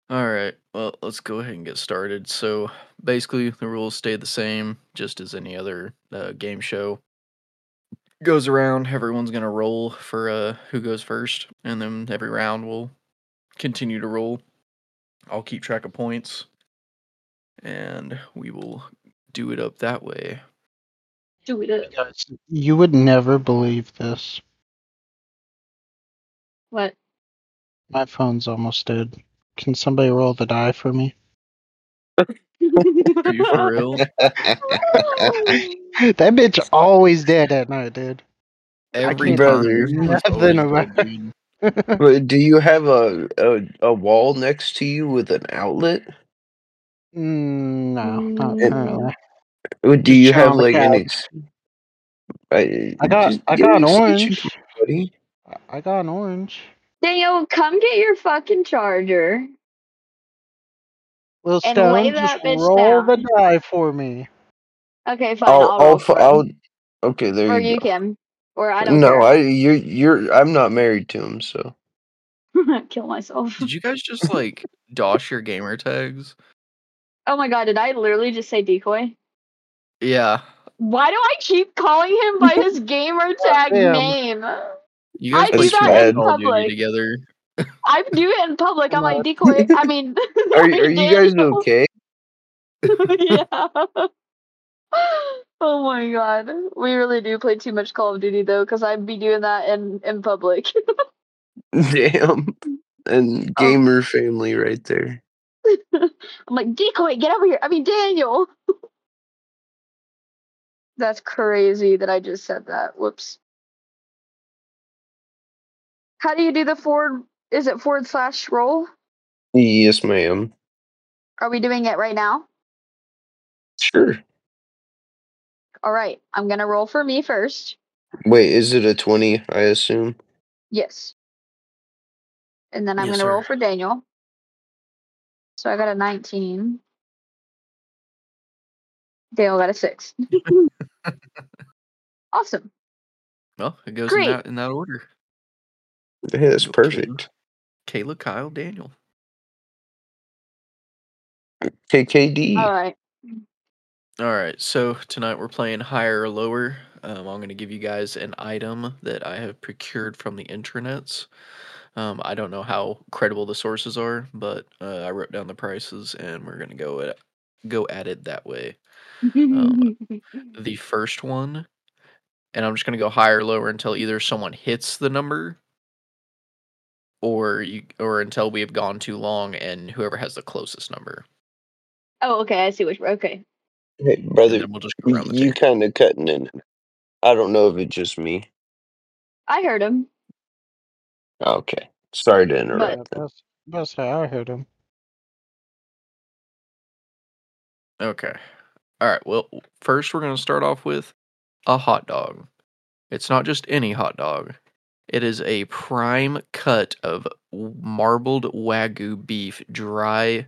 All right. Well, let's go ahead and get started. So, basically, the rules stay the same, just as any other game show. Goes around, everyone's gonna roll for who goes first, and then every round will continue to roll. I'll keep track of points, and we will do it up that way. Do it up. Guys, you would never believe this. What? My phone's almost dead. Can somebody roll the die for me? Are you for real? That bitch always dead at night, dude. Every can't time, Brother. this one's Nothing always about dead, dude. But do you have a wall next to you with an outlet? No, not And currently. do Just you chill have on the like couch. I got just an get an orange. extension, buddy? I got an orange. Daniel, come get your fucking charger Little and lay Stone, just that bitch roll the down. die for me. Okay, fine. I'll roll for him. Okay, there Or you you go. can. Or I don't No, care. I'm not married to him, so. Kill myself. Did you guys just like dosh your gamer tags? Oh my god, did I literally just say decoy? Yeah. Why do I keep calling him by his gamer tag Damn. name? You guys I play do too that much in Call of Duty public. together. I do it in public. I'm like No. decoy. I mean, Are you guys Daniel. okay? Yeah. Oh my god. We really do play too much Call of Duty though, because I'd be doing that in public. Damn. And gamer family right there. I'm like, decoy, get over here. I mean, Daniel. That's crazy that I just said that. Whoops. How do you do the forward? Is it / roll? Yes, ma'am. Are we doing it right now? Sure. All right. I'm going to roll for me first. Wait, is it a 20, I assume? Yes. And then I'm Yes, going to roll sir. for Daniel. So I got a 19. Daniel got a 6. Awesome. Well, it goes Great. in that order. Hey, that's Go perfect. Kayla, Kyle, Daniel. KKD. All right. All right, so tonight we're playing higher or lower. I'm going to give you guys an item that I have procured from the intranets. I don't know how credible the sources are, but I wrote down the prices, and we're going to go at it that way. The first one, and I'm just going to go higher or lower until either someone hits the number, or until we have gone too long, and whoever has the closest number. Oh, okay. I see which. Okay. Hey, And brother, then we'll just go around the you table. kind of cutting in. I don't know if it's just me. I heard him. Okay. Sorry to interrupt. That's how I heard him. Okay. All right. Well, first we're going to start off with a hot dog. It's not just any hot dog. It is a prime cut of marbled Wagyu beef, dry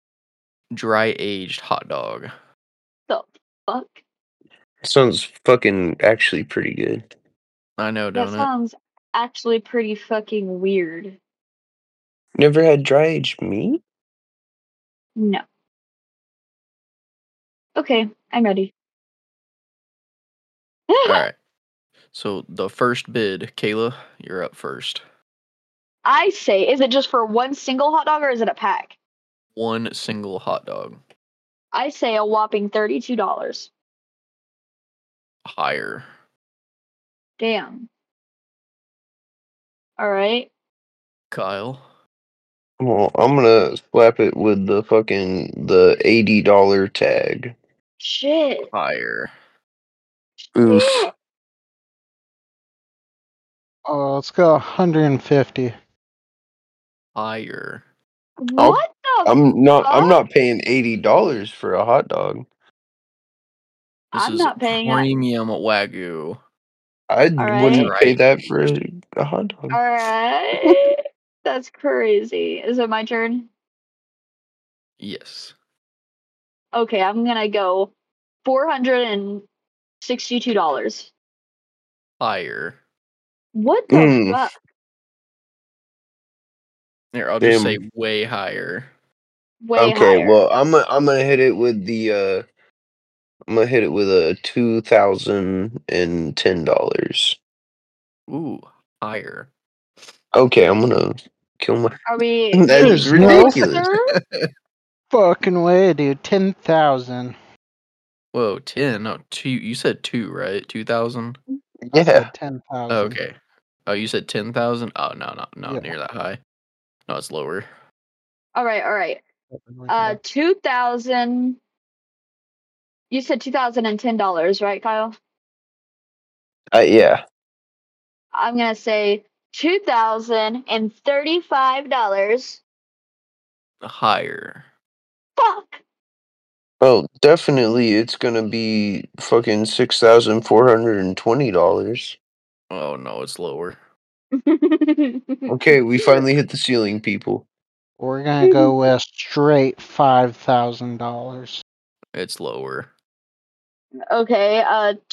aged hot dog. The fuck? Sounds fucking actually pretty good. I know, That don't it? sounds actually pretty fucking weird. Never had dry aged meat? No. Okay, I'm ready. All right. So the first bid, Kayla, you're up first. I say, is it just for one single hot dog or is it a pack? One single hot dog. I say a whopping $32. Higher. Damn. All right. Kyle. Well, I'm gonna slap it with the $80 tag. Shit. Higher. Oof. Shit. Oh, let's go 150. Higher. What the I'm fuck? not paying $80 for a hot dog. This I'm is not paying that. premium Wagyu. I All wouldn't right. pay that for a hot dog. All right. That's crazy. Is it my turn? Yes. Okay, I'm gonna go $462. Higher. What the fuck? Here, I'll just say way higher. way Okay, higher. well, I'm gonna hit it with the I'm gonna hit it with a $2,010. Ooh, higher. Okay, I'm gonna kill my. Are we That getting is There's no ridiculous. closer? fucking way, dude. 10,000. Whoa, 10? No, 2. You said 2, right? 2,000? I Yeah. said 10,000. Okay. Oh, you said 10,000? Oh, no, not Yeah. near that high. No, it's lower. All right. We go. 2,000. You said $2,010, right, Kyle? Yeah. I'm gonna say $2,035. Higher. Fuck. Oh, definitely, it's gonna be fucking $6,420. Oh, no, it's lower. Okay, we finally hit the ceiling, people. We're gonna go with straight $5,000. It's lower. Okay,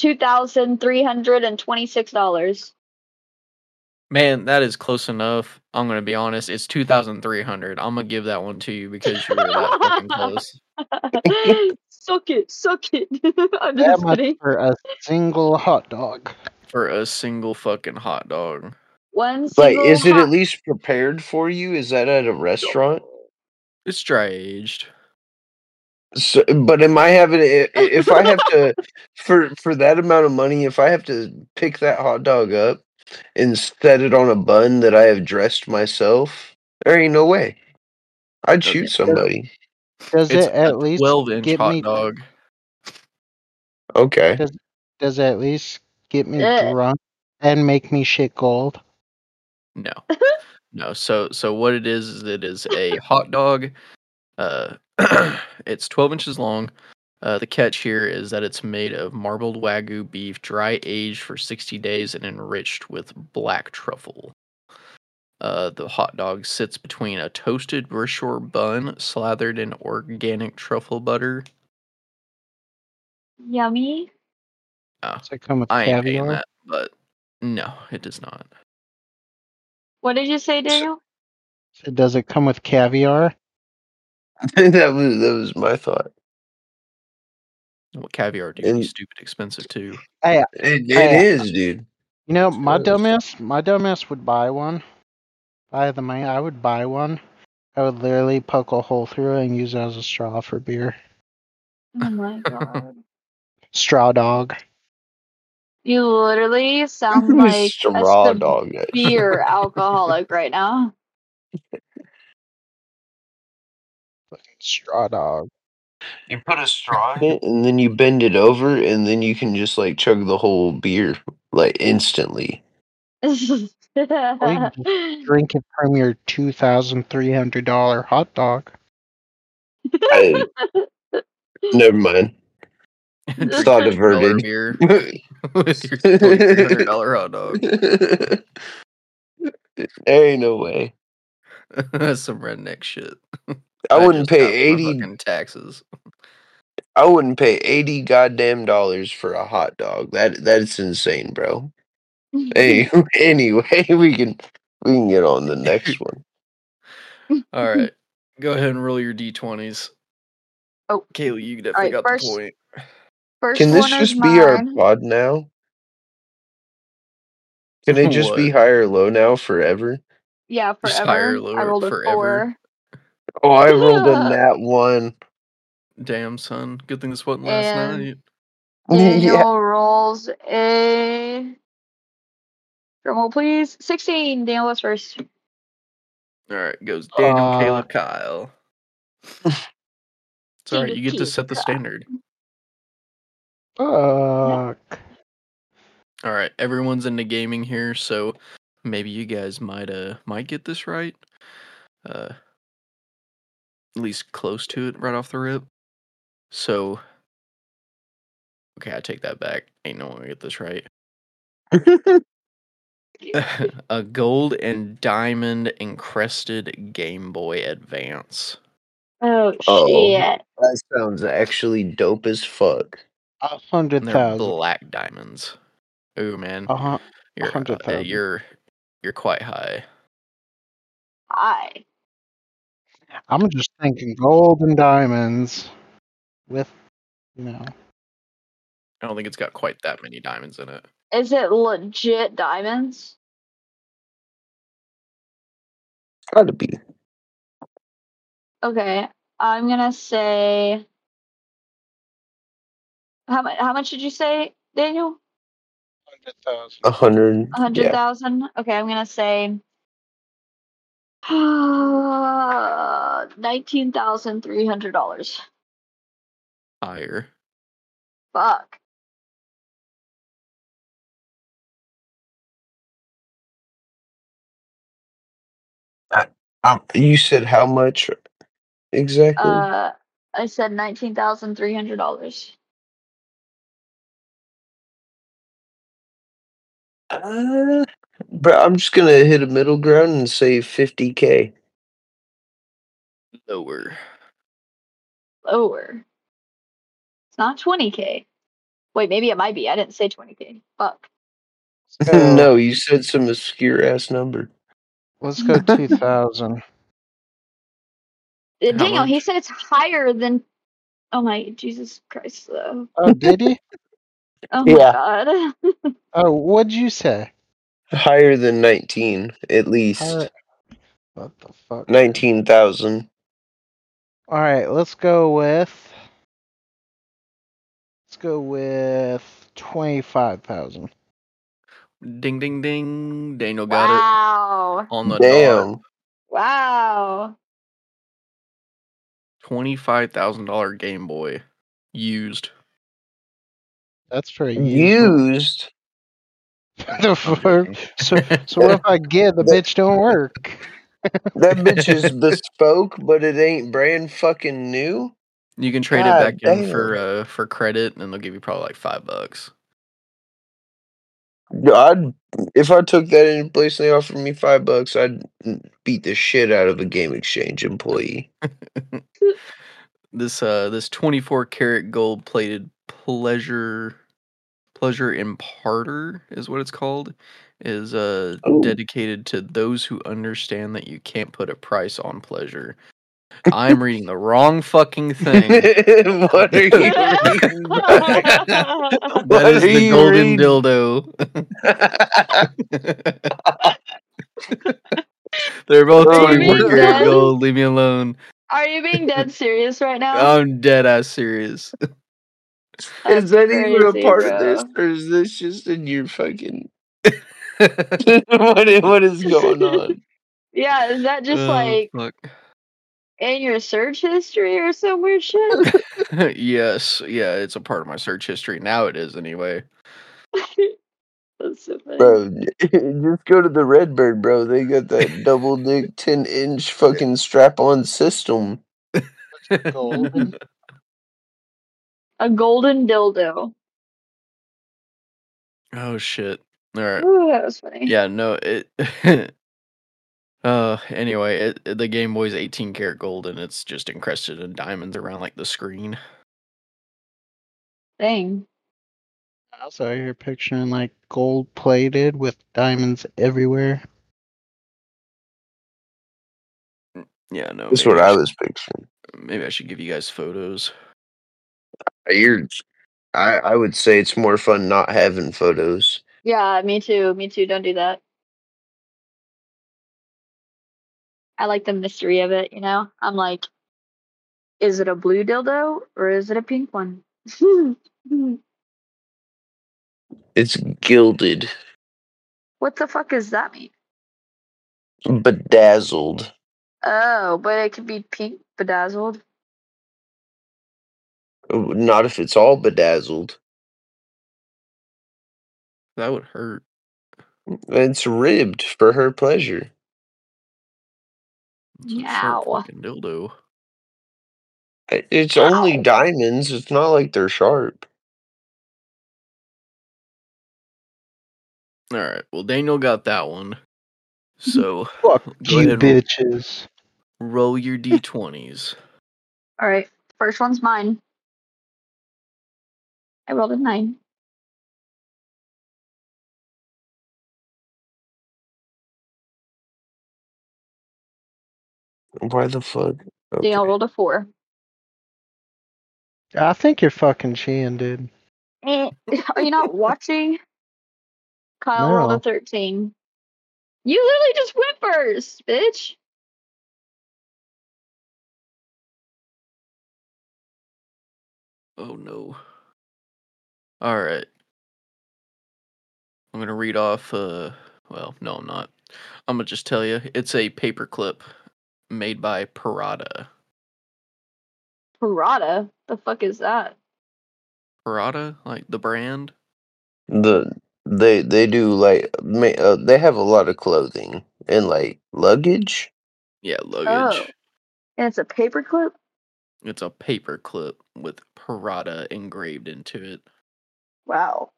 $2,326. Man, that is close enough. I'm gonna be honest. It's 2,300. I'm gonna give that one to you because you were that fucking close Suck it. I'm That just much kidding. for a single hot dog. for a single fucking hot dog. One Like, single is it hot at least prepared for you? Is that at a restaurant? It's dry aged. So, but am I having if I have to for that amount of money, if I have to pick that hot dog up and set it on a bun that I have dressed myself, there ain't no way. I'd Okay. shoot somebody. Does It's it a at least 12-inch get hot me? dog. Okay. Does it at least get me Ugh. drunk and make me shit gold? No. No. So what it is it is a hot dog. It's 12 inches long. The catch here is that it's made of marbled Wagyu beef, dry aged for 60 days and enriched with black truffle. The hot dog sits between a toasted Rishore bun slathered in organic truffle butter. Yummy. Does it come with I ain't paying caviar? that, but no, it does not. What did you say, Daniel? So does it come with caviar? that was my thought. What caviar, dude? Be And stupid expensive too. Hey, it Hey, is, dude. you know, It's my gross. dumbass would buy one. I would buy one. I would literally poke a hole through it and use it as a straw for beer. Oh my god. Straw dog. You literally sound like a Straw dog. severe alcoholic right now. Fucking straw dog. You put a straw in it, and then you bend it over, and then you can just like chug the whole beer like instantly. Or you can just drink it from your $2,300 hot dog. Never mind. Drink Thought $2 diverted. beer with your $2,300 hot dog. There ain't no way. That's some redneck shit. I That wouldn't just pay counts my 80. fucking taxes. I wouldn't pay 80 goddamn dollars for a hot dog. That's insane, bro. Hey, anyway, we can get on the next one. All right, go ahead and roll your d20s. Oh, Kaylee, you definitely alright, got the point. first Can this one is just be our mine. pod now? Can it just be What? high or low now forever? Yeah, Just higher, forever. I lower, rolled a forever. 4. Oh, I rolled a nat 1. Damn, son. Good thing this wasn't last And night. Daniel Yeah. rolls a drumroll, please. 16. Daniel was first. All right, goes Daniel, Uh, Caleb, Kyle. It's all right. You get to set the standard. fuck. All right, everyone's into gaming here, so maybe you guys might get this right. At least close to it right off the rip. So, okay, I take that back. Ain't no one gonna get this right. A gold and diamond encrusted Game Boy Advance. Oh, Oh, shit. that sounds actually dope as fuck. And they're 100,000. black diamonds. Ooh, man, you're 100,000. you're quite high. Hi. I'm just thinking gold and diamonds with, I don't think it's got quite that many diamonds in it. Is it legit diamonds? Gotta be. Okay, I'm gonna say. How much did you say, Daniel? 100,000. 100. Yeah. 100,000. Okay, I'm gonna say. $19,300. Higher. Fuck. You said how much exactly? I said $19,300. Bro, I'm just gonna hit a middle ground and say 50K. Lower. Lower. It's not 20K. Wait, maybe it might be. I didn't say 20K. Fuck. No, you said some obscure ass number. Let's go 2,000. How Daniel, he much? said it's higher than. Oh my Jesus Christ, though. Oh, did he? Oh my Yeah. God. Oh, what'd you say? Higher than 19, at Higher. least. What the fuck? 19,000. All right, let's go with 25,000. Ding, ding, ding. Daniel got it Wow. on the dot. Damn. Wow. $25,000 Game Boy. Used. That's pretty useful. Used. The I'm fuck? joking. So what if I get the bitch don't work? That bitch is bespoke, but it ain't brand fucking new. You can trade it God back in damn. for credit, and they'll give you probably like $5. If I took that in place and they offered me $5, I'd beat the shit out of a Game Exchange employee. This 24 karat gold plated pleasure imparter is what it's called, is Ooh. dedicated to those who understand that you can't put a price on pleasure. I'm reading the wrong fucking thing. What are you reading? That is the golden dildo. They're both Oh, Are you 24 being karat dead? gold. Leave me alone. Are you being dead serious right now? I'm dead ass serious. That's Is that even a crazy, part of this, bro. or is this just in your fucking? What is going on? Yeah, is that just Oh like fuck. in your search history or some weird shit? Yes, yeah, it's a part of my search history. Now it is anyway. That's so funny. Bro, just go to the Redbird, bro. They got that double dick 10-inch fucking strap on system. Golden. A golden dildo. Oh shit. Alright. Ooh, that was funny. Yeah, no, it anyway, the Game Boy's 18 karat gold and it's just encrusted in diamonds around like the screen. Dang. I also here picturing like gold plated with diamonds everywhere. Yeah, no, That's maybe what I was picturing. maybe I should give you guys photos. I would say it's more fun not having photos. Yeah, me too. Me too. Don't do that. I like the mystery of it, you know? I'm like, is it a blue dildo or is it a pink one? It's gilded, What the fuck does that mean? bedazzled. Oh, but it could be pink bedazzled. Not if it's all bedazzled. That would hurt. It's ribbed for her pleasure. It's a sharp Meow. fucking dildo. It's only Ow. diamonds. It's not like they're sharp. Alright, well Daniel got that one. So Fuck go you, ahead and bitches. roll your D20s. All right. First one's mine. I rolled a 9. Why the fuck? Daniel Okay. rolled a 4. I think you're fucking cheating, dude. Are you not watching? Kyle rolled a No. 13. You literally just went first, bitch. Oh no. All right. I'm gonna read off. Well, no, I'm not. I'm gonna just tell you. It's a paperclip made by Parada. Parada? The fuck is that? Parada, like the brand. They do like they have a lot of clothing and like luggage. Yeah, Oh. luggage. And it's a paperclip? It's a paperclip with Parada engraved into it. Wow.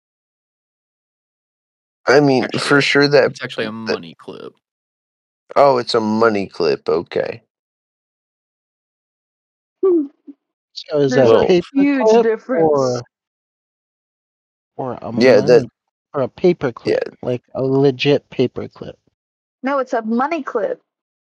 I mean, Actually, for sure that, it's actually a money clip. Oh, it's a money clip. Okay. So is There's that a paper huge clip difference. or a Yeah, that money or a paper yeah. clip, like a legit paper clip? No, it's a money clip.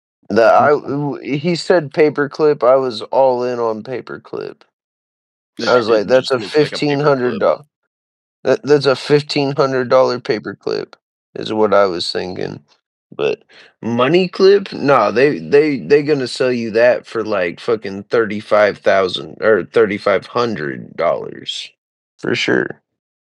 He said paperclip. I was all in on paperclip. It, I was like, it that's just a looks like a paperclip. $1,500. That's a $1,500 paperclip, is what I was thinking. But money clip? No, they gonna sell you that for like fucking $35,000 or $3,500 for sure.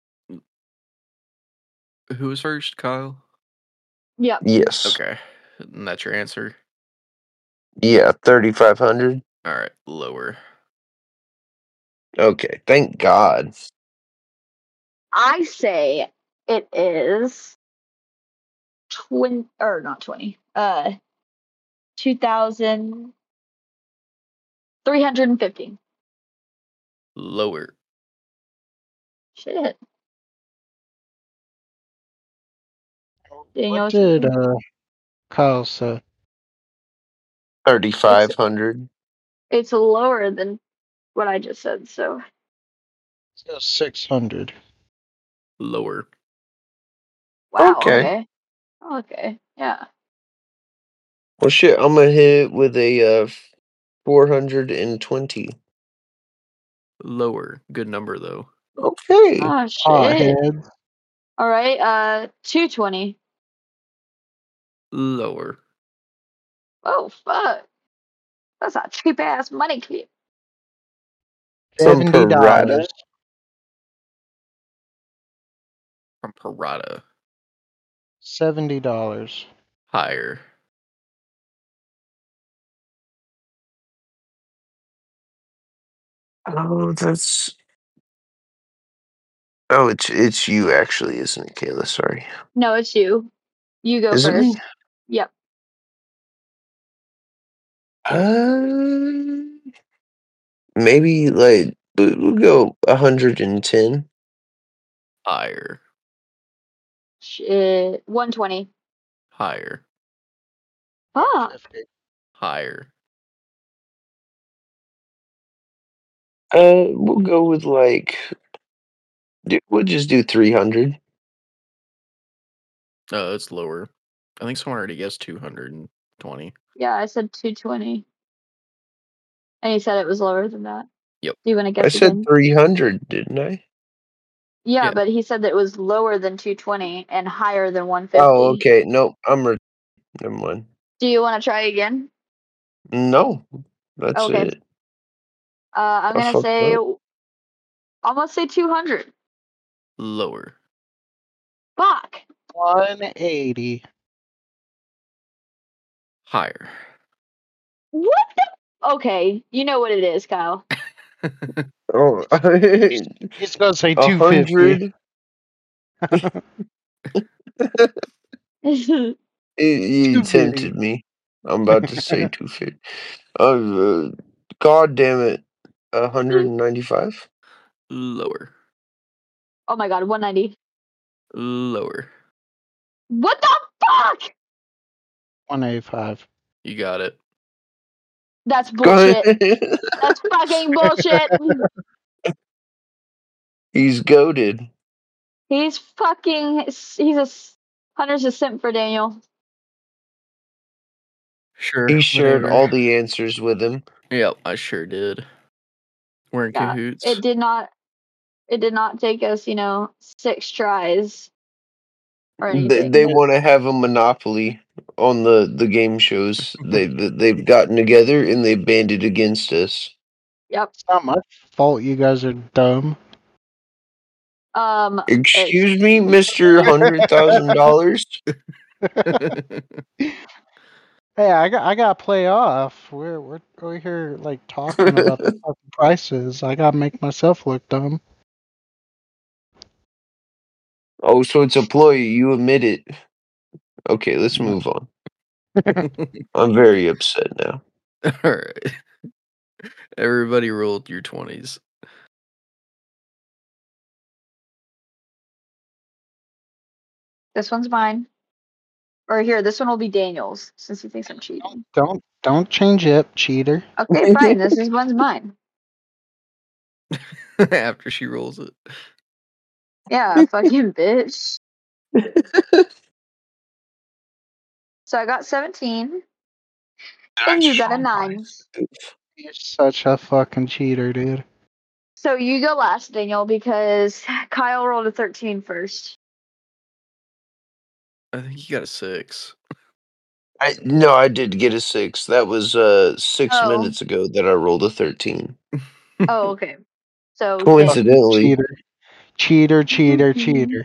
Who was first, Kyle? Yep. Yes. Okay, and that's your answer. Yeah, 3,500. All right, lower. Okay, thank God. I say it is 20 or not 20. 2,350. Lower. Shit. Daniel, What what you did think? Kyle say? 3,500. It's lower than what I just said, so So 600. Lower. wow, Okay. okay. Okay. Yeah. Well, shit, I'm gonna hit it with a 420. Lower. Good number though. Okay. Oh shit. Pothead. All right, 220. Lower. Oh fuck. That's a cheap ass money clip. From $70. Parada. From Parada. $70. Higher. Oh, that's. Oh, it's you actually, isn't it, Kayla? Sorry. No, it's you. You go Is it me? first. Yep. Uh, maybe like we'll go 110. Higher. Shit. 120. Higher. Fuck. 150. Higher. We'll go with like. We'll just do 300. It's lower. I think someone already guessed 220. Yeah, I said 220. And he said it was lower than that. Yep. Do you want to I guess said again? 300, didn't I? Yeah, Yeah. but he said that it was lower than 220 and higher than 150. Oh, okay. Nope. Never mind. Do you want to try again? No, that's Okay. it. I'm I gonna fucked say up. I'm gonna say 200. Lower. Fuck. 180. Higher. What the? Okay, you know what it is, Kyle. Oh, He's gonna say 250. 100. What You 250. tempted me. I'm about to say 250. God damn it. 195? Lower. Oh my god, 190. Lower. What the fuck? 185. You got it. That's Go bullshit. ahead. That's fucking bullshit. He's goaded. He's fucking. Hunter's a simp for Daniel. Sure, He shared whatever. all the answers with him. Yep, I sure did. We're in Yeah, cahoots. it did not take us, 6 tries or anything. They want to have a monopoly on the game shows. They've gotten together and they banded against us. Yep. It's not my fault you guys are dumb. Excuse me, Mr. $100,000. Hey, I got to play off. We're here like talking about the fucking prices. I got to make myself look dumb. Oh, so it's a ploy. You admit it. Okay, let's move on. I'm very upset now. All right. Everybody rolled your 20s. This one's mine. Or here, this one will be Daniel's since he thinks I'm cheating. Don't change it, cheater. Okay, fine. This one's mine. After she rolls it. Yeah, fucking bitch. So I got 17. And you got a 9. You're such a fucking cheater, dude. So you go last, Daniel, because Kyle rolled a 13 first. I think you got a 6. No, I did get a 6. That was 6 Oh. minutes ago that I rolled a 13. Oh, okay. So Coincidentally. Cheater.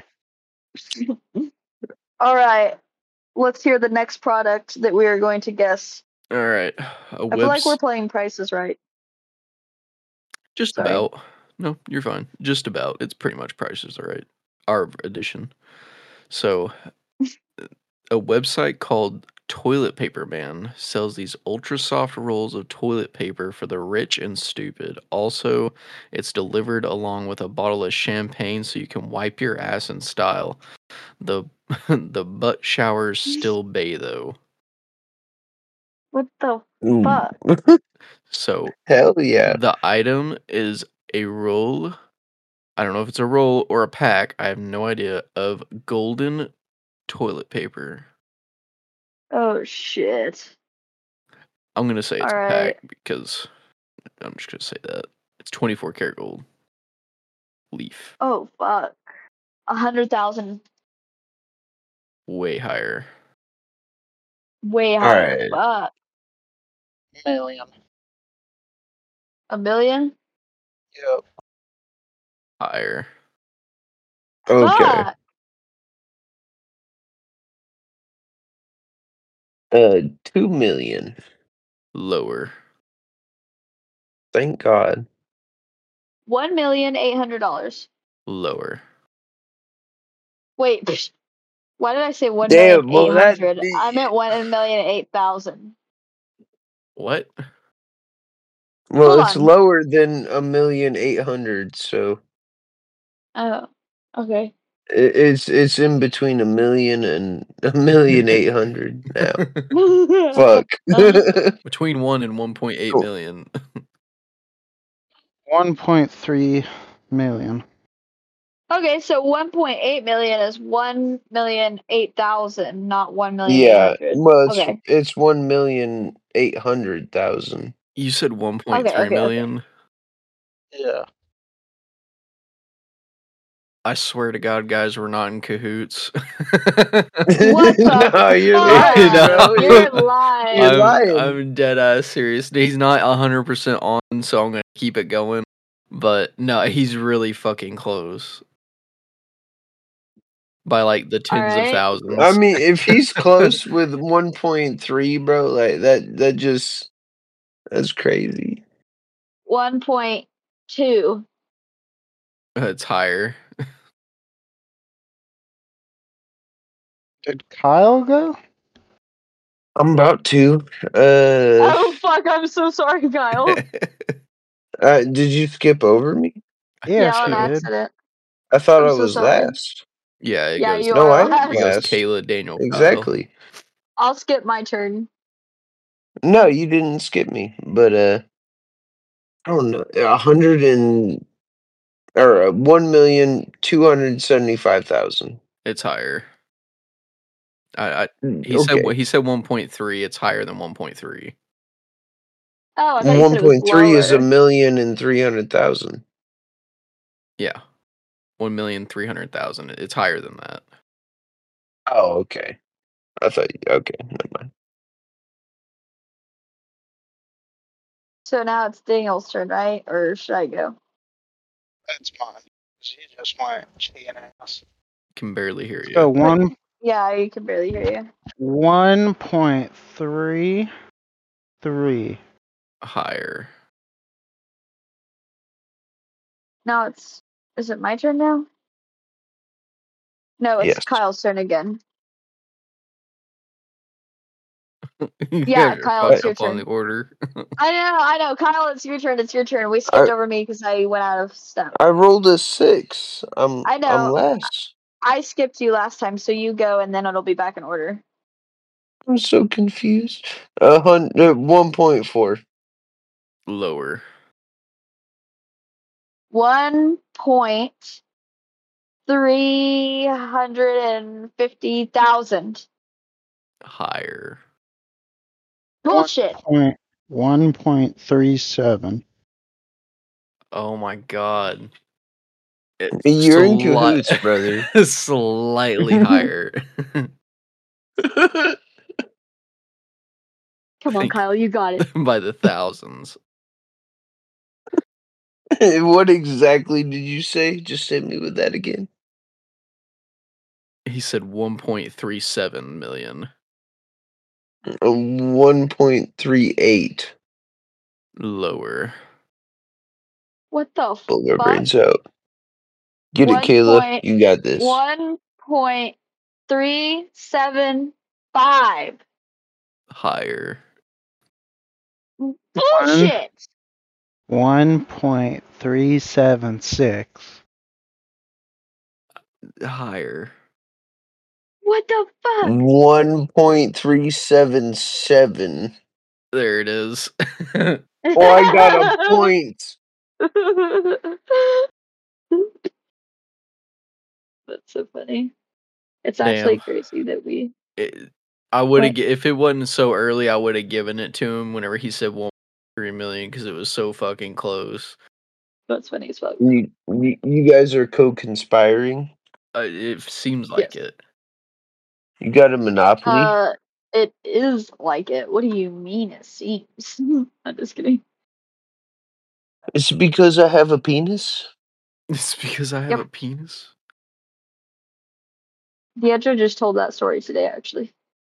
All right. Let's hear the next product that we are going to guess. All right. I feel like we're playing Prices Right. Just Sorry. about. No, you're fine. Just about. It's pretty much Prices Right. Our edition. So, a website called Toilet Paper Man sells these ultra soft rolls of toilet paper for the rich and stupid. Also, it's delivered along with a bottle of champagne so you can wipe your ass in style. The butt showers still bay though. What the Ooh. fuck? So Hell yeah. the item is a roll. I don't know if it's a roll or a pack. I have no idea of golden toilet paper. Oh shit. I'm gonna say it's All a right. pack because I'm just gonna say that it's 24 karat gold leaf. Oh fuck. 100,000. Way higher. Way higher. Alright. Fuck. Million. $1 million? Yep. Higher. Okay. Fuck. 2 million. Lower. Thank God. $1,800,000. Lower. Wait. Why did I say Damn, well, that- 1,800,000? I meant 1,008,000. What? Well, Hold it's on. lower than 1,800,000, so Oh. Okay. it's in between 1 million and 1,800,000 now. Fuck. Between 1 and 1.8 Cool. million. 1.3 million. Okay, so 1.8 million is 1,008,000, not 1,800,000. Yeah, well, Okay. it's 1,800,000. You said 1.3 Okay. million? Yeah. I swear to God, guys, we're not in cahoots. What the No, you're fuck? lying, bro. You're lying. You're lying. I'm dead ass serious. He's not 100% on, so I'm gonna keep it going. But no, he's really fucking close. By like the tens of Alright. thousands. I mean, if he's close with 1.3, bro, like that just that's crazy. 1.2. It's higher. Did Kyle go? I'm about to. Oh fuck, I'm so sorry, Kyle. Did you skip over me? Yeah, Yes, on he did. accident. I thought I'm I so was sorry. last. Yeah, it Yeah, goes. you No, are I am last. It goes last. Kayla, Daniel, Kyle. Exactly. I'll skip my turn. No, you didn't skip me, but I don't know, 1,275,000. It's higher. He said Okay. 1.3. It's higher than 1.3. Oh, I thought you said it was 1.3 is lower. 1,300,000. Yeah, 1,300,000. It's higher than that. Oh, okay. I thought. Okay, never mind. So now it's Daniel's turn, right? Or should I go? That's mine. She just went cheating ass. Can barely hear So you. Yeah, you can barely hear you. 1.33. Higher. Now is it my turn now? No, it's Yes. Kyle's turn again. You Yeah, guys are Kyle, fucked it's your up on the turn. order. I know. Kyle, it's your turn. It's your turn. We skipped over me because I went out of step. I rolled a 6. I'm know. last. I skipped you last time, so you go, and then it'll be back in order. I'm so confused. 1.4. Lower. 1,350,000. Higher. Bullshit. 1.37. Oh my god. You're in cahoots, brother. Slightly higher. Come on, Kyle, you got it. By the thousands. What exactly did you say? Just hit me with that again. He said 1.37 million. 1.38. Lower. What the Pull their fuck? brains out. Get it, Kayla. You got this. 1.375. Higher. Bullshit. 1.376. Higher. What the fuck? 1.377. There it is. Oh, I got a point. That's so funny. It's actually crazy that we. I would have, if it wasn't so early, I would have given it to him whenever he said 1.3 million because it was so fucking close. That's funny as fuck. You guys are co-conspiring? It seems like it. You got a monopoly? It is like it. What do you mean it seems? I'm just kidding. It's because I have a penis? It's because I have a penis? Deidre just told that story today, actually.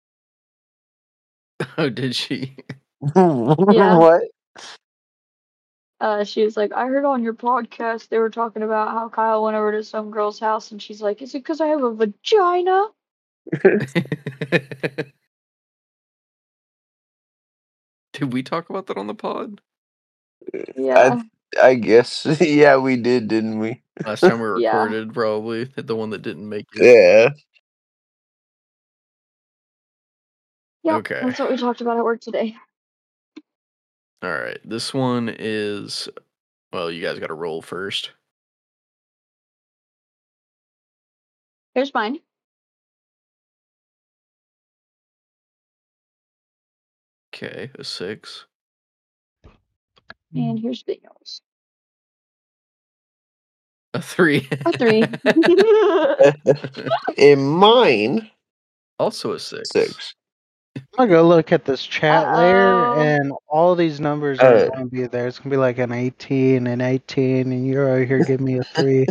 Oh, did she? Yeah. What? She was like, I heard on your podcast they were talking about how Kyle went over to some girl's house, and she's like, is it because I have a vagina? Did we talk about that on the pod? Yeah. I guess. Yeah, we did, didn't we? Last time we Yeah. recorded, probably. The one that didn't make it. Yeah. Yep, Okay. that's what we talked about at work today. All right. This one is, well, you guys got to roll first. Here's mine. Okay, a 6. And here's Daniel's. A 3. A 3. In mine, Also a 6. 6. I'm gonna go look at this chat layer, Uh-oh. and all these numbers are going to be there. It's gonna be like an 18 and 18, and you're over here giving me a 3.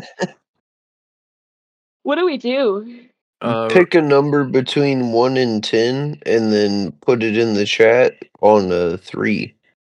What do we do? Pick a number between 1 and 10, and then put it in the chat on a 3.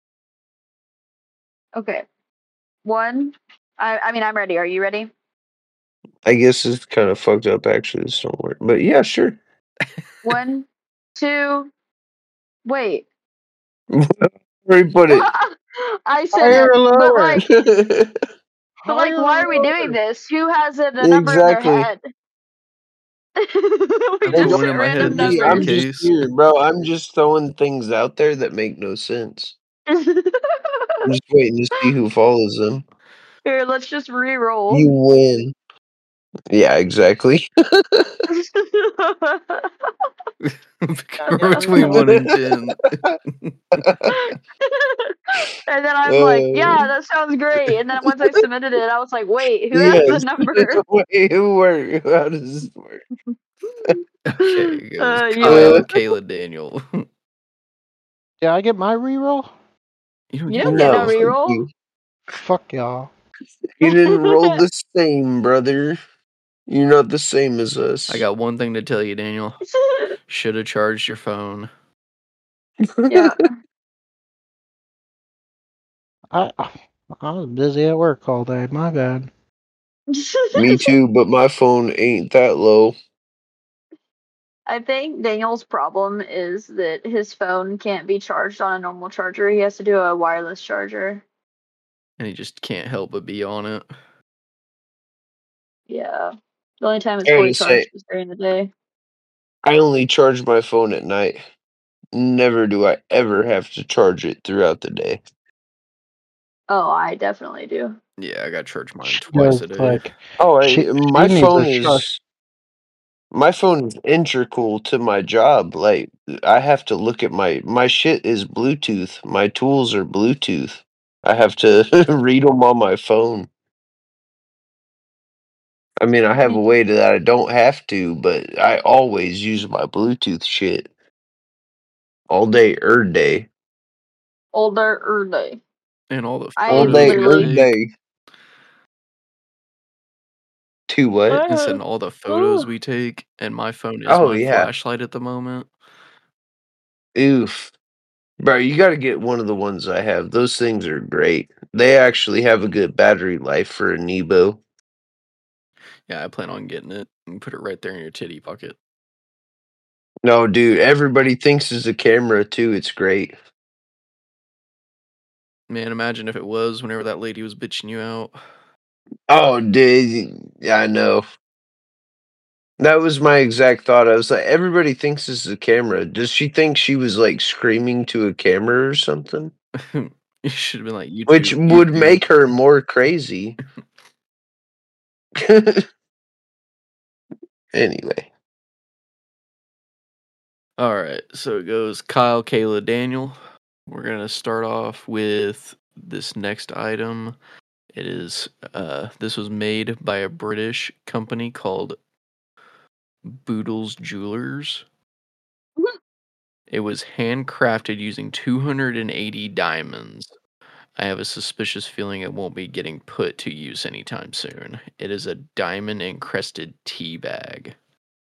Okay. 1. I mean, I'm ready. Are you ready? I guess it's kind of fucked up, actually. This don't work. But yeah, sure. 1, 2. Wait. Where you put it? I said Higher it, or but lower? like, Higher why or are we doing lower? this? Who has a number in their Exactly. head? We I just put one hit in my head random just in I'm numbers. just case. here, bro. I'm just throwing things out there that make no sense. I'm just waiting to see who follows them. Here, let's just re-roll. You win. Yeah, exactly. Between 1 and 10. And then I'm like, yeah, that sounds great. And then once I submitted it, I was like, wait, who has the Yes. number? Wait, how does this work? Okay, it goes You Kyle, win. Kayla, Daniel. Did I get my reroll? You You don't get no No, fuck reroll. you. Fuck y'all. You didn't roll the same, brother. You're not the same as us. I got one thing to tell you, Daniel. Should have charged your phone. Yeah. I was busy at work all day. My bad. Me too, but my phone ain't that low. I think Daniel's problem is that his phone can't be charged on a normal charger. He has to do a wireless charger. And he just can't help but be on it. Yeah. The only time it's Fair fully to say, charged is during the day. I only charge my phone at night. Never do I ever have to charge it throughout the day. Oh, I definitely do. Yeah, I got to charge mine She twice does, a day. like, Oh, she my needs phone a charge. is integral to my job. Like, I have to look at my shit is Bluetooth. My tools are Bluetooth. I have to read them on my phone. I mean, I have a way that I don't have to, but I always use my Bluetooth shit all day, day. Older day. And all the I All photos day, we literally- take. day. To what? I said all the photos we take, and my phone is Oh, my yeah. flashlight at the moment. Oof. Bro, you got to get one of the ones I have. Those things are great. They actually have a good battery life for a Nebo. Yeah, I plan on getting it and put it right there in your titty pocket. No, dude, everybody thinks it's a camera too. It's great. Man, imagine if it was whenever that lady was bitching you out. Oh, dude, yeah, I know. That was my exact thought. I was like, everybody thinks this is a camera. Does she think she was like screaming to a camera or something? You should have been like, YouTube. Which would YouTube. make her more crazy. Anyway. All right, so it goes Kyle, Kayla, Daniel. We're gonna start off with this next item. It is this was made by a British company called Boodles Jewelers. It was handcrafted using 280 diamonds. I have a suspicious feeling it won't be getting put to use anytime soon. It is a diamond encrusted tea bag.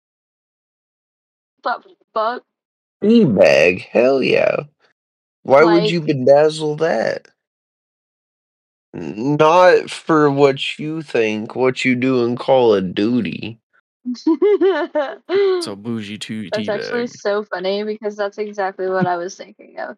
What the fuck? E-bag, hell yeah. Why would Like- you bedazzle that? Not for what you think, what you do in Call of Duty. So bougie tea That's actually bag. so funny because that's exactly what I was thinking of.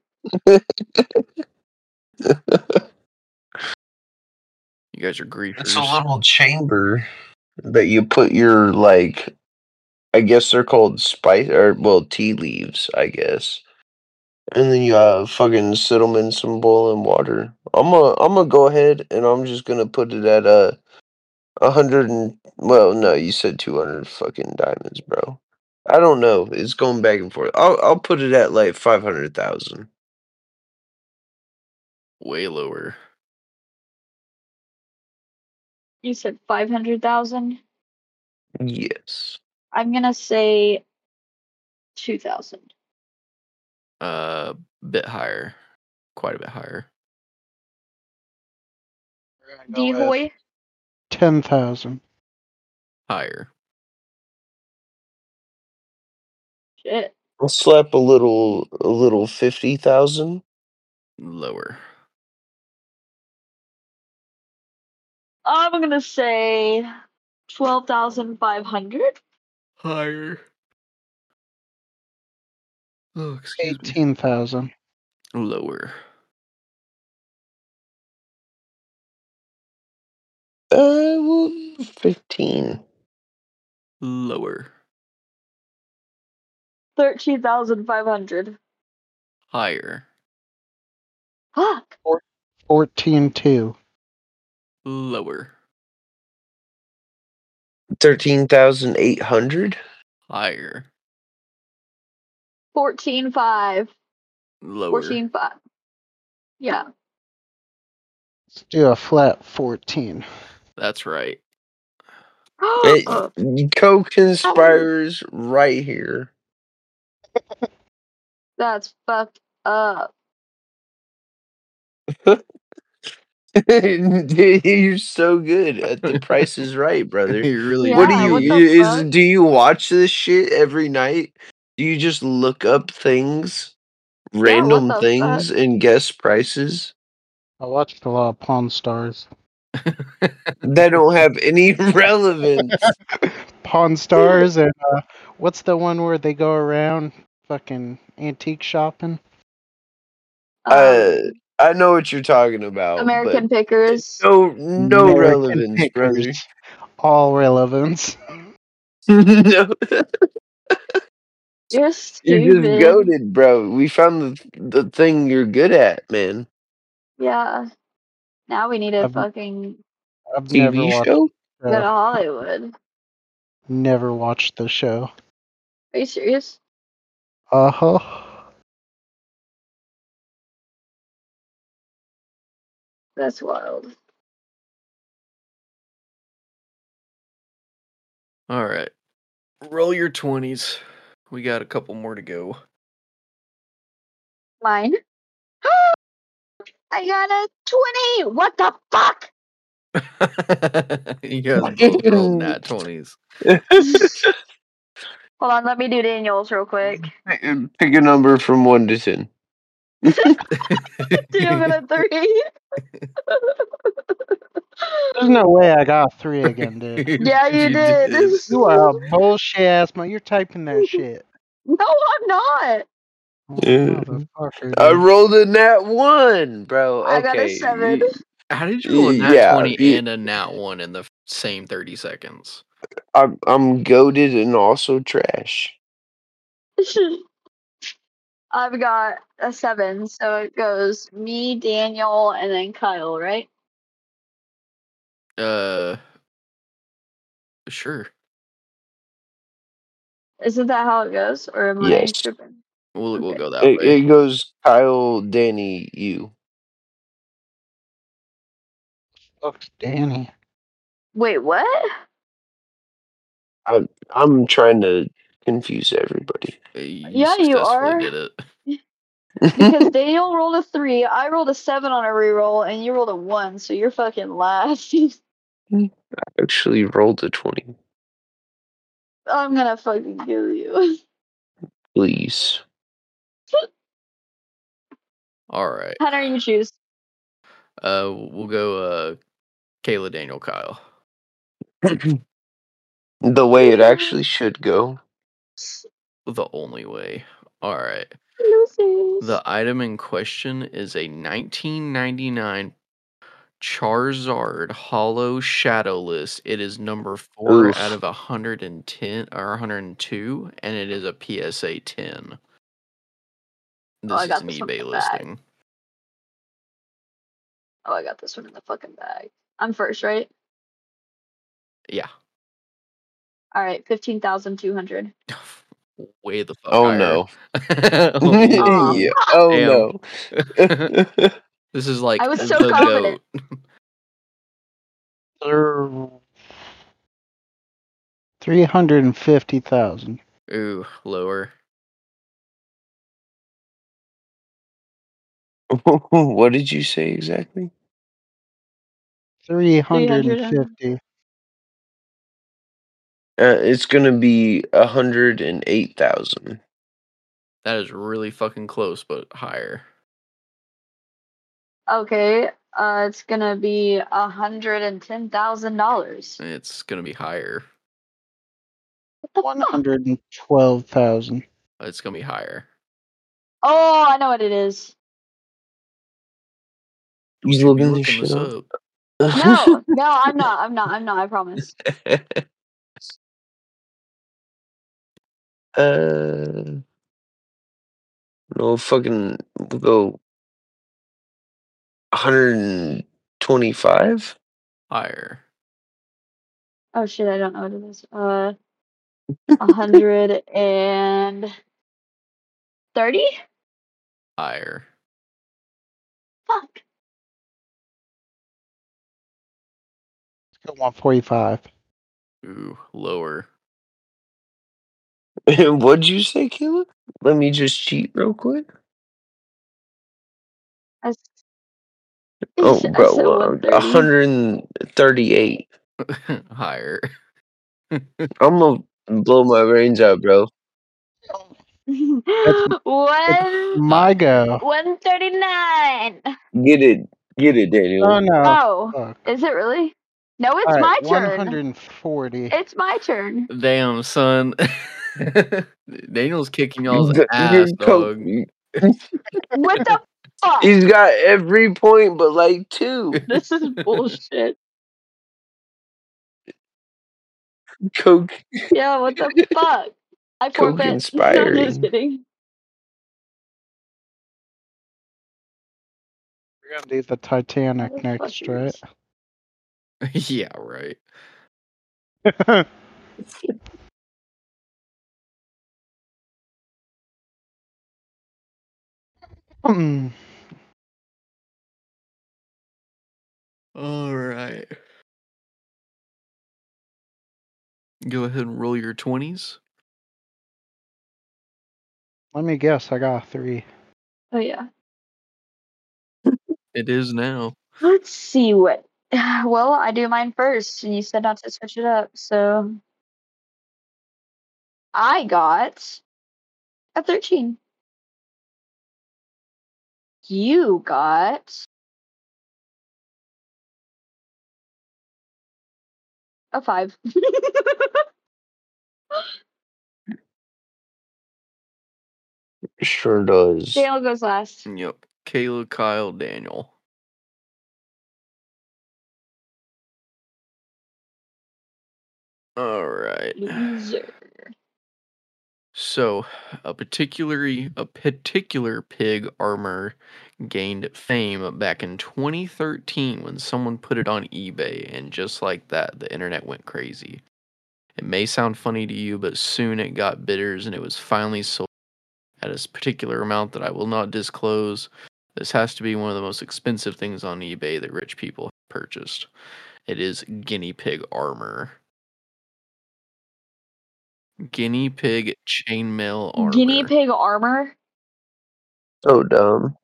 You guys are griefers. It's a little chamber that you put your, like, I guess they're called spice, or, well, tea leaves, I guess. And then you fucking sit them in some boiling water. I'm gonna go ahead and I'm just gonna put it at 100 and, well, no, you said 200 fucking diamonds, bro. I don't know. It's going back and forth. I'll put it at like 500,000. Way lower. You said 500,000? Yes. I'm gonna say 2,000. Bit higher. Quite a bit higher. Dehoy? 10,000. Higher. Shit. I'll slap a little 50,000. Lower. I'm gonna say 12,500. Higher. Oh, excuse me. 18,000. Lower. Well, 15. Lower. 13,500. Higher. Fuck. 14,200. Lower. 13,800. Higher. 14.5. Lower. 14.5. Yeah. Let's do a flat 14. That's right. Co-conspirators right here. That's fucked up. Dude, you're so good at The Price is Right, brother. It really Yeah, What do what you the fuck? do you watch this shit every night? Do you just look up things, Yeah, what random the things, fuck? and guess prices I watched a lot of Pawn Stars. that don't have any relevance? Pawn Stars and what's the one where they go around fucking antique shopping? I know what you're talking about, American but Pickers. no American relevance, brother. Pickers. All relevance. No, You're you're just stupid. goated, bro. We found the thing you're good at, man. Yeah. Now we need to I've fucking never TV watched show. go to the show. Hollywood. Never watched the show. Are you serious? Uh-huh. That's wild. All right. Roll your 20s. We got a couple more to go. Mine? I got a 20! What the fuck? You guys both rolled nat 20s. Hold on, let me do Daniel's real quick. Pick a number from 1 to 10. Dude, I'm at a 3. There's no way I got 3 again, dude. Yeah, you did. You are a bullshit ass man. You're typing that shit. No, I'm not. Oh, Yeah. motherfucker, I dude. rolled a nat 1, bro. I got a Okay. 7. How did you roll a nat Yeah, 20 and a nat 1 in the same 30 seconds? I'm goated and also trash. I've got a 7, so it goes me, Daniel, and then Kyle, right? Sure. Isn't that how it goes? Or am I Yes. tripping? We'll Okay. go that way. It goes Kyle, Danny, you. Fuck's Danny. Wait, what? I'm trying to confuse everybody. You Yeah, you successfully are. did it. Because Daniel rolled a 3, I rolled a 7 on a reroll, and you rolled a 1, so you're fucking last. I actually rolled a 20. I'm gonna fucking kill you. Please. All right. Hunter, you choose. We'll go Kayla, Daniel, Kyle. The way it actually should go. The only way. All right. Losers. The item in question is a 1999 Charizard Hollow Shadowless. It is number 4 Oof. out of 110 or 102, and it is a PSA 10. This I is got an this one in eBay the bag. listing. Oh, I got this one in the fucking bag. I'm first, right? Yeah. All right, 15,200. Way the fuck Oh higher. no. Aw, Yeah, oh Damn. no. This is like I was the so confident. goat. 350,000. Ooh, lower. What did you say exactly? 350. It's gonna be 108,000. That is really fucking close, but higher. Okay, it's gonna be $110,000. It's gonna be higher. What the fuck? 112,000. It's gonna be higher. Oh, I know what it is. You Should be looking looking this this shit up. No, I'm not. I promise. No fucking. We'll go 125. Higher. Oh shit, I don't know what it is. 130? Higher. Fuck. Let's go 145. Ooh, lower. What'd you say, Caleb? Let me just cheat real quick. I, s- Oh, I bro, said 130. 138. Higher. I'm gonna blow my brains out, bro. It's my go. 139. Get it, Daniel. Oh no. Oh, Fuck. is it really? No, it's All right, my turn. 140. It's my turn. Damn, son. Daniel's kicking y'all's You're ass, dog. What the fuck? He's got every point but like 2. This is bullshit. Coke, Yeah, what the fuck? I forfeit. No, I'm just co-conspiring. kidding. We're gonna do the Titanic next, right? Yeah, right. Hmm. All right. Go ahead and roll your 20s. Let me guess. I got a 3. Oh yeah. It is now. Let's see what. Well, I do mine first, and you said not to switch it up, so I got a 13. You got a 5. Sure does. Daniel goes last. Yep. Kayla, Kyle, Daniel. All right. Loser. So, a particular pig armor gained fame back in 2013 when someone put it on eBay, and just like that, the internet went crazy. It may sound funny to you, but soon it got bidders and it was finally sold at a particular amount that I will not disclose. This has to be one of the most expensive things on eBay that rich people have purchased. It is guinea pig armor. Guinea pig chainmail armor. Guinea pig armor? So dumb.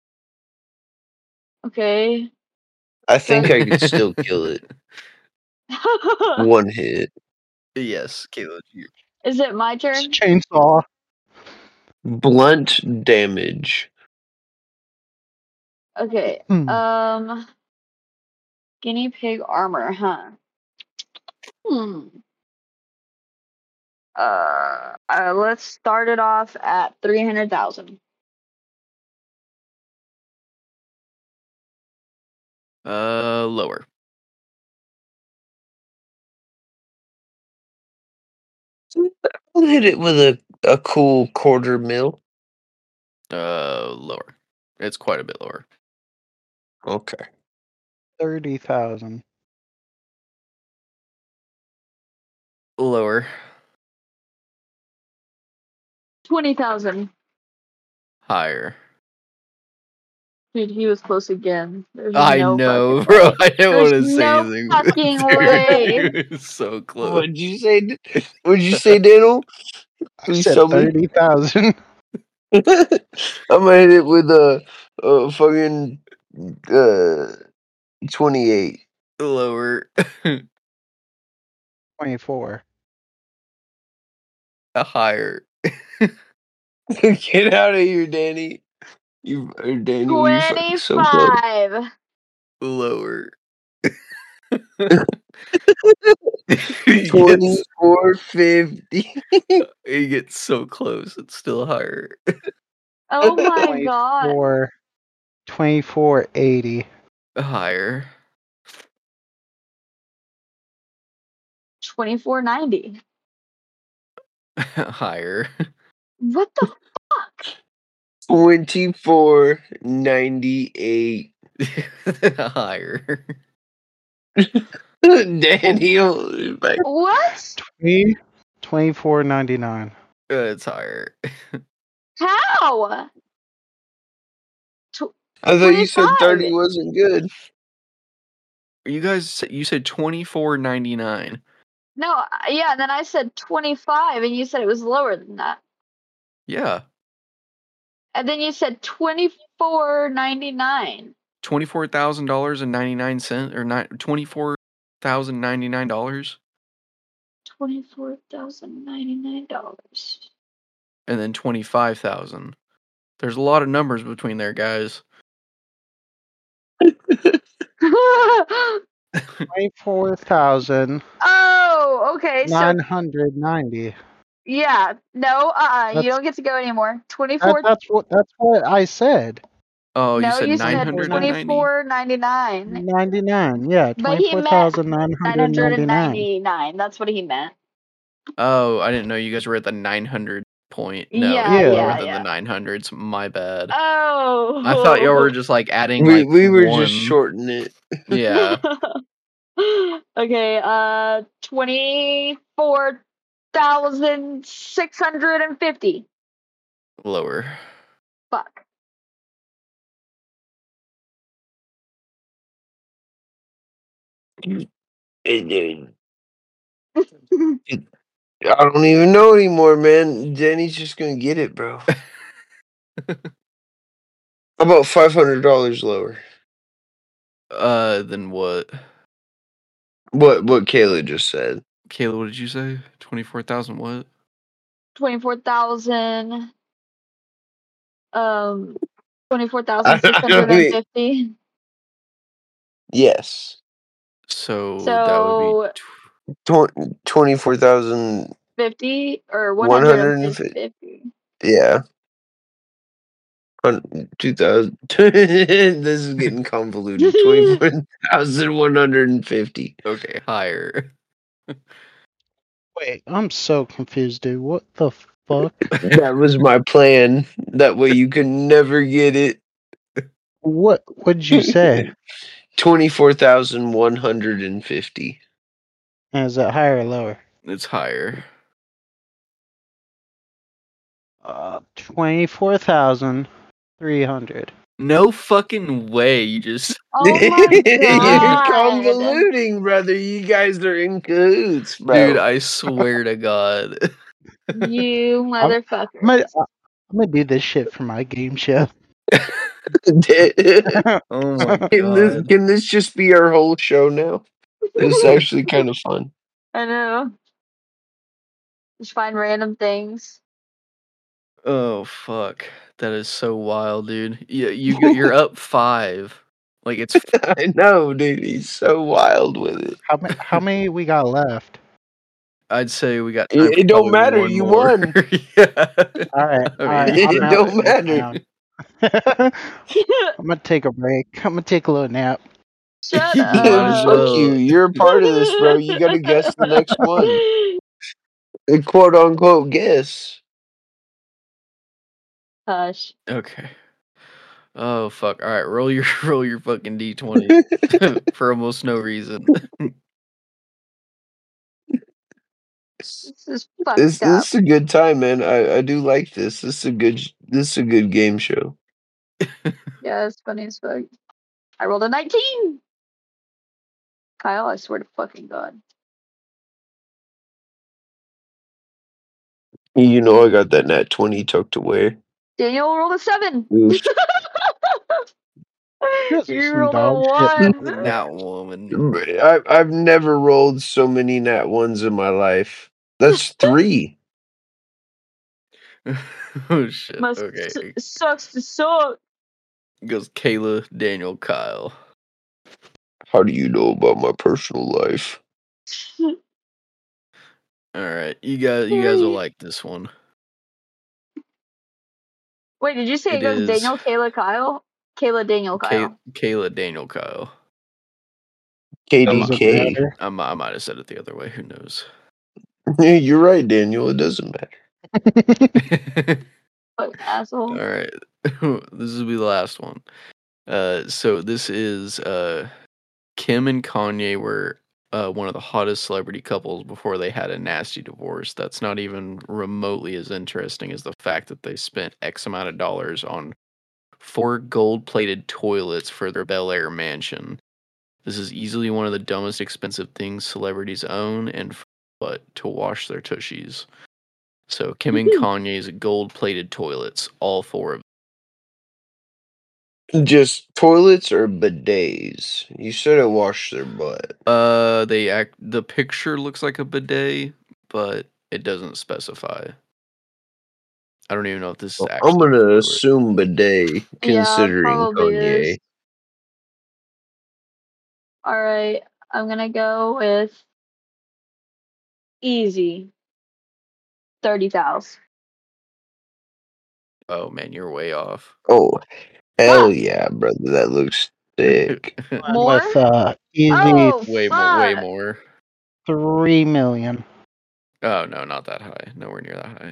Okay. I think I could still kill it. One hit. Yes, Caleb. Is it my It's a turn? chainsaw. Blunt damage. Okay. Hmm. Guinea pig armor, huh? Let's start it off at 300,000. Lower. I'll hit it with a cool quarter mil. Lower. It's quite a bit lower. Okay. 30,000. Lower. 20,000. Higher. Dude, he was close again. There's I no know, fucking bro. way. I didn't There's want to say no anything. fucking Dude, way. it was so close. What'd you say? What'd you say, Daniel? I Please said tell me. 30,000. I'm gonna hit it with a fucking 28. Lower. 24. Higher. Get out of here, Danny. Daniel, you fucking so close. 25. Lower. 24.50. He gets so close. It's still higher. Oh my god. 24.80. Higher. 24.90. Higher. What the fuck? 24.98. Higher. Daniel, back. What? $24.99. It's higher. How? I thought you said 30 25. wasn't good. You said $24.99. No, yeah, and then I said 25, and you said it was lower than that. Yeah, And then you said $24.99. $24,000.99 or $24,099, $24,099. and then 25,000. There's a lot of numbers between there, guys. 24,990. Oh, okay. So yeah, no, you don't get to go anymore. 24. That's what I said. Oh, you No, said you said 990? $24.99. 99. Yeah, But he meant 24,999. 999. That's what he meant. Oh, I didn't know you guys were at the 900 point. No, Yeah, you're yeah, lower than yeah. the 900s. My bad. Oh. I thought y'all were just like adding We like were one. just shorting it. Yeah. Okay, 24,650. Lower. Fuck. I don't even know anymore, man. Danny's just gonna get it, bro. How about $500 lower? Then what? What Kayla just said. Kayla, what did you say? 24,000 what? 24,000. I mean, 24,650. yes. So that would be 24,150. 50 or 150. Yeah. 2,000. This is getting convoluted. 24,150. okay, higher. Wait, I'm so confused, dude. What the fuck? That was my plan. That way you could never get it. What did you say? 24,150. Is it higher or lower? It's higher. 24,300. No fucking way. You just Oh my You're god. convoluting, brother. You guys are in cahoots, bro. Dude, I swear to God. You motherfucker. I'm gonna do this shit for my game show. Oh my Can God. this just be our whole show now? It's actually kind of fun. I know. Just find random things. Oh fuck. That is so wild, dude. You're up 5. Like it's I know, dude. He's so wild with it. How many we got left? I'd say we got time for It don't probably matter. one You more. won. Yeah. All right, I mean, I'm It out. don't I'm matter. out. I'm gonna take a break. I'm gonna take a little nap. Shut Might as up. Fuck you. well. You're a part of this, bro. You got to guess the next one. A quote unquote guess. Hush. Okay. Oh fuck. All right, roll your fucking d20 for almost no reason. This is fucked This up. is a good time, man. I do like this. This is a good game show. Yeah, it's funny as fuck. I rolled a 19. Kyle, I swear to fucking God. You know I got that nat 20 tucked away. Daniel rolled a 7. Oof. This is You some rolled a dog shit. 1. That woman. I've never rolled so many nat ones in my life. That's 3. Oh shit. Must Okay. sucks to suck. Goes Kayla, Daniel, Kyle. How do you know about my personal life? All right, you guys will like this one. Wait, did you say it goes is Daniel, Kayla, Kyle? Kayla, Daniel, Kyle. Kayla, Daniel, Kyle. Doesn't KDK. matter. I might have said it the other way. Who knows? You're right, Daniel. It doesn't matter. Fuck asshole. All right, this will be the last one. So this is Kim and Kanye were one of the hottest celebrity couples before they had a nasty divorce. That's not even remotely as interesting as the fact that they spent X amount of dollars on 4 gold-plated toilets for their Bel Air mansion. This is easily one of the dumbest expensive things celebrities own, and but to wash their tushies. So Kim and Kanye's gold-plated toilets, all 4 of Just toilets or bidets? You should have washed their butt. the picture looks like a bidet, but it doesn't specify. I don't even know if this is I'm actually. gonna assume bidet, considering probably Kanye. is. All right, I'm gonna go with easy 30,000. Oh man, you're way off. Oh, hell Fuck. yeah, brother! That looks sick. More? With easy Oh, way fuck. more. 3 million. Oh no, not that high. Nowhere near that high.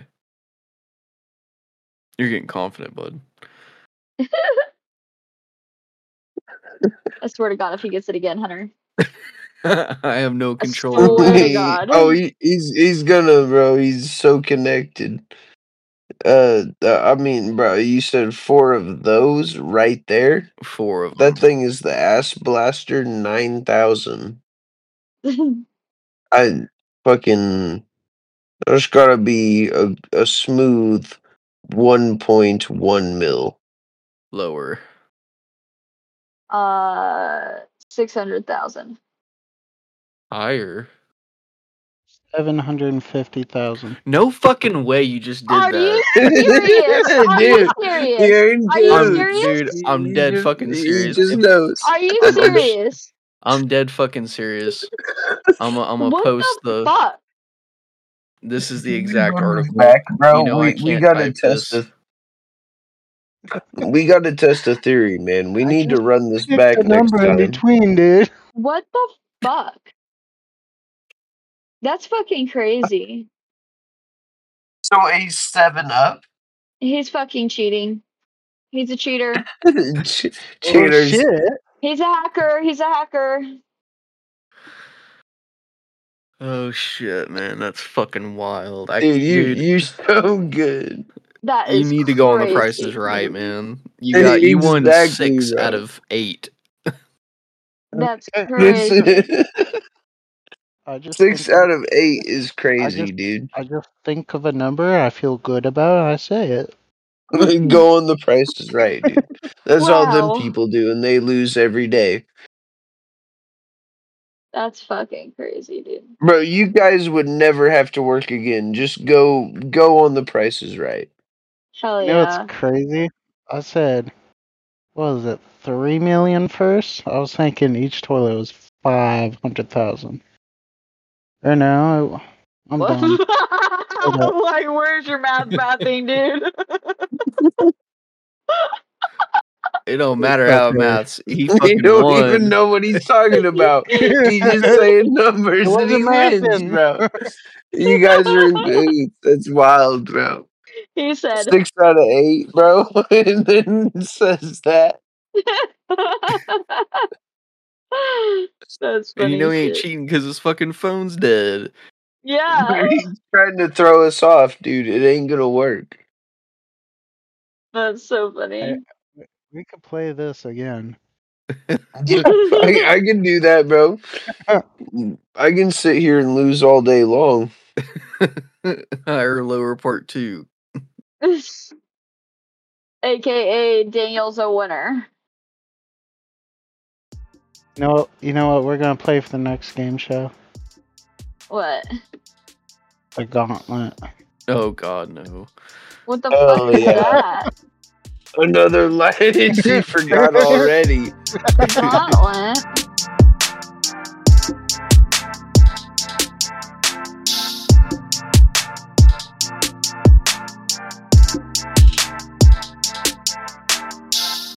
You're getting confident, bud. I swear to God, if he gets it again, Hunter. I have no I control. swear to God. Oh, he's gonna, bro. He's so connected. I mean, bro, you said 4 of those right there. 4 of them. That thing is the Ass Blaster 9000. I fucking. There's gotta be a smooth 1.1 mil. Lower. 600,000. Higher. 750,000. No fucking way you just did Are that. you serious? Are you serious? Are you serious? Dude, I'm dead fucking serious. He just knows. Are you I'm- serious? I'm dead fucking serious. I'm gonna What post the fuck? This is the exact Run this article. back, bro. You know I we can't gotta type test this. we gotta test a theory, man. We I need to just run this Pick back the next number in time. between, dude. What the fuck? That's fucking crazy. So a 7-up. He's fucking cheating. He's a cheater. Cheaters. Oh, shit. He's a hacker. He's a hacker. Oh shit, man, that's fucking wild. Dude, you're so good. That you is need to go on The Price crazy. is Right, man. You won Exactly, 6 bro. out of 8. That's Okay. crazy. I just 6 think out of 8 is crazy, dude. I just think of a number I feel good about and I say it. Go on The Price is Right, dude. That's all them Wow. people do, and they lose every day. That's fucking crazy, dude. Bro, you guys would never have to work again. Just go on The Price is Right. Hell You know yeah. what's crazy? I said, what was it, 3 million first? I was thinking each toilet was 500,000. Or no, I'm What? done. Like, where's your mathing, dude? It don't matter how it Okay. maths. He He fucking don't won. even know what he's talking about. He's just saying numbers It and he wasn't wins, mathing. bro. You guys are in cahoots. That's wild, bro. He said. 6 out of 8, bro, and then says that. That's funny. And you know he ain't shit. cheating because his fucking phone's dead. Yeah. He's trying to throw us off, dude. It ain't gonna work. That's so funny. We could play this again. Yeah, I can do that, bro. I can sit here and lose all day long. Higher or lower part 2. AKA Daniel's a winner. You know what we're gonna play for the next game show? What? The Gauntlet. Oh god, no. What the Oh, fuck is yeah. that? Another light. She forgot already. The gauntlet?